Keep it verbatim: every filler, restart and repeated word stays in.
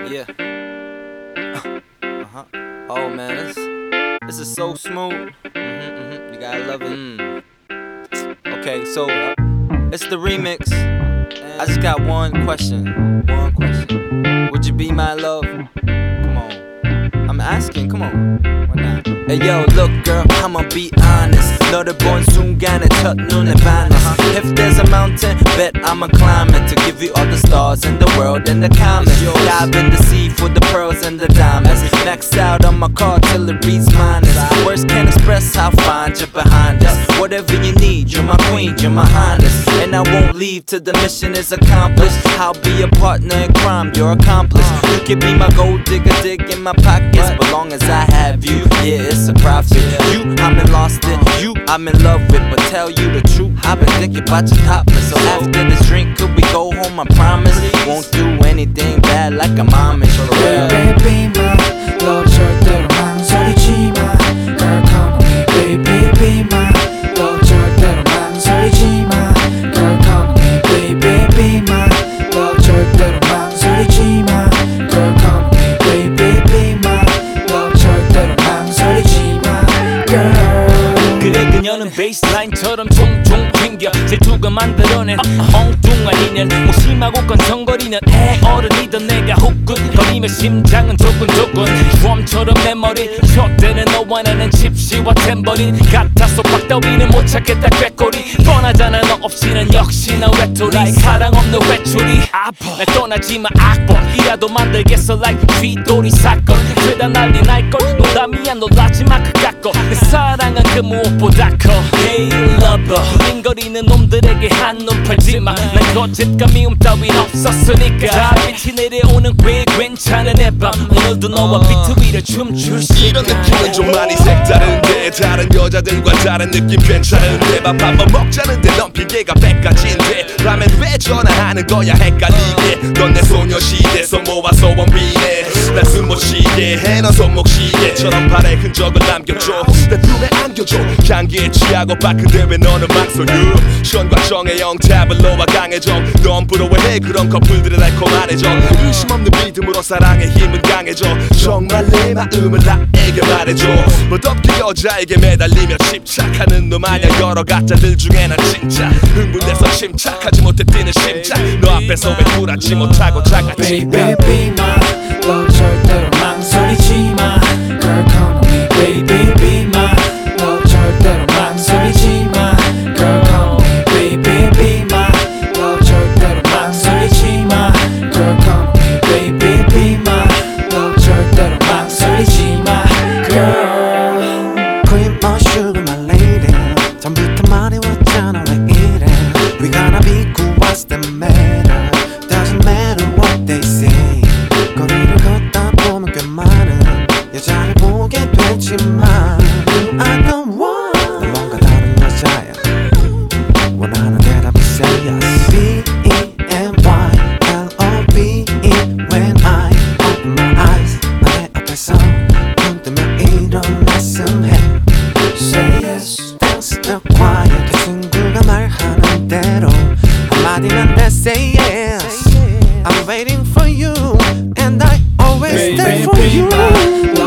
Yeah. Uh huh. Oh man, this this is so smooth. Mm-hmm, mm-hmm. You gotta love it. Mm. Okay, so it's the remix. I just got one question. One question. Would you be my love? Come on. I'm asking. Come on. Why not? Hey yo, look girl, I'ma be honest. 너를 본 순간에 첫눈에 반했어. If there's a mountain, bet I'ma climb it to give you all the stars in the world and the comments. Dive in the sea for the pearls and the diamonds. Max out on my car till it reads minus. Words can't express how fine you're behind us. Whatever you need, you're my queen, you're my highness. And I won't leave till the mission is accomplished. I'll be a partner in crime, you're accomplished. You can be my gold digger, dig in my pockets. But long as I have you, yeah, it's a profit. You, I'm in lost it. You, I'm in love with. But tell you the truth, I've been thinking about your topless. So after this drink, could we go home? I promise. Won't do anything bad like a Amish. Baby, be my 너 절대로 망설이지 마. Girl, come on me, baby, be my 너 절대로 망설이지 마. Girl, come on me, baby, be my 너 절대로 망설이지 마. Girl, come on me, baby, be my 너 절대로 망설이지 마. Girl. 그래 그녀는 베이스라인처럼 종종 튕겨 질투가 만들어낸 엉뚱한 인연 무심하고 건성거리는 애 어른이던 내가 후끈거리며 심장은 조근조근 드럼처럼 내 머리 혀대는 너와 나는 집시와 탬버린 같아서 빡더위는 못 찾겠다 꾀꼬리 뻔하잖아 너 없이는 역시나 외톨이 사랑 없는 외출이 아파 날 떠나지마 악보이라도 만들겠어 like 쥐돌이 사건 죄다 난리 날걸 농담이야 놀라지마 그깟거 내 사랑은 그 무엇보다 커 Hey lover 링거리는 놈들에게 한눈 팔지마 난 거짓과 미움 따윈 없었으니까 달빛이 내려오는 꽤 괜찮은 애밤 오늘도 너와 비트 위를 춤출 시간 이런 느낌은 좀 많이 색다른데 다른 여자들과 다른 느낌 괜찮은데 밥 한번 먹자는데 넌 핑계가 백가지인데 라면 왜 전화하는 거야 헷갈리게 넌 내 소녀시대에서 모아서 원빈해 난 숨 못 쉬게 해 넌 손목시계처럼 발에 흔적을 남겨줘 내 품에 안겨줘 향기에 취하고 바쁜데 왜 너는 망설여 시원과 정의 영탑을 놓아 강해져 넌 부러워해 그런 커플들의 달콤한 애정 의심 없는 믿음으로 사랑의 힘은 강해져 정말 내 마음을 나에게 말해줘 멋없게 여자에게 매달리며 집착하는 너 마냥 여러 가짜들 중에 난 진짜 흥분돼서 침착하지 못해 뛰는 심장 너 앞에서 왜 굴하지 못하고 작아지 Baby, be my 너 절대로 망설이지 마. Girl, come on me, baby, be my 너 절대로 망설이지 마. Girl, come on me, baby, be my 너 절대로 망설이지 마. Girl, come on me, baby, be my 너 절대로 망설이지 마. Girl. Cream or sugar, my lady. 전부터 말해왔잖아 왜 이래. We gonna be cool, what's the matter? Doesn't matter what they say. 거리를 걷다 보면 꽤 많은 여자를 보게 되지만 I don't want 넌 뭔가 다른 여자야. 원하는 대답이 say yes. B E M Y L O V E When I open my eyes 내 앞에서 눈 뜨면 일어났음 해. Say yes. Dance the quiet. 그 친구가 말하는 대로 한마디만 돼 say yes. I'm waiting for you and I always stay for Baby, be you. my